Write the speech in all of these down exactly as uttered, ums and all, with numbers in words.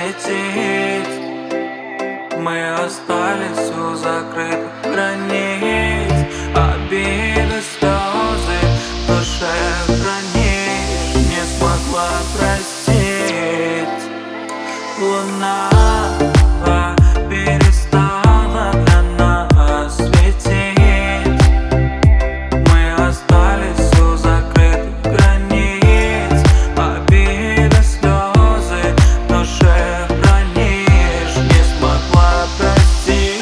светить. Мы остались у закрытых границ. Обиды, слезы в душе хранишь. Не смогла простить. Луна перестала для нас светить. Мы остались у закрытых границ. Обиды, слезы в душе хранишь. Не смогла простить.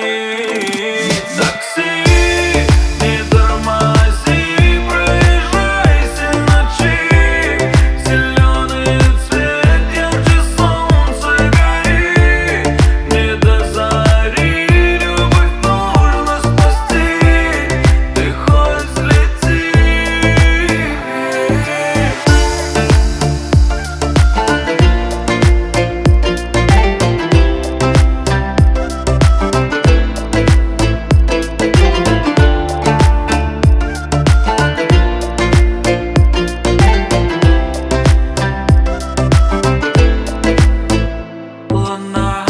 Такси, не тормози, проезжайся ночи. Зеленый цвет, ярче солнце гори. Не до зари, любовь нужно спасти. Ты хоть взлети. Луна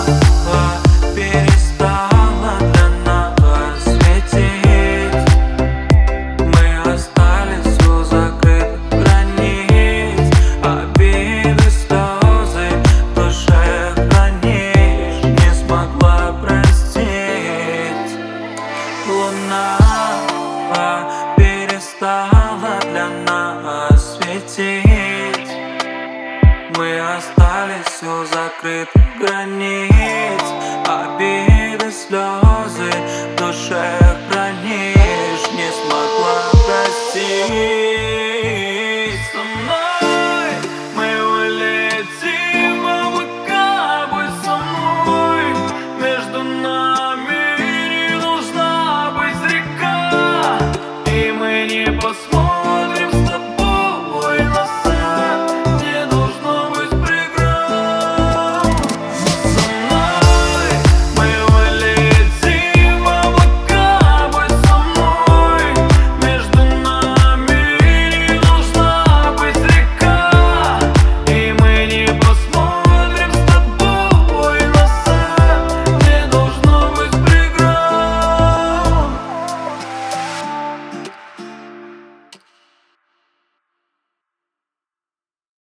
перестала для нас светить. Мы остались у закрытых границ. Обиды, слезы в душе хранишь. Не смогла простить. Луна перестала для нас светить. Мы остались у закрытых границ. Обиды, слезы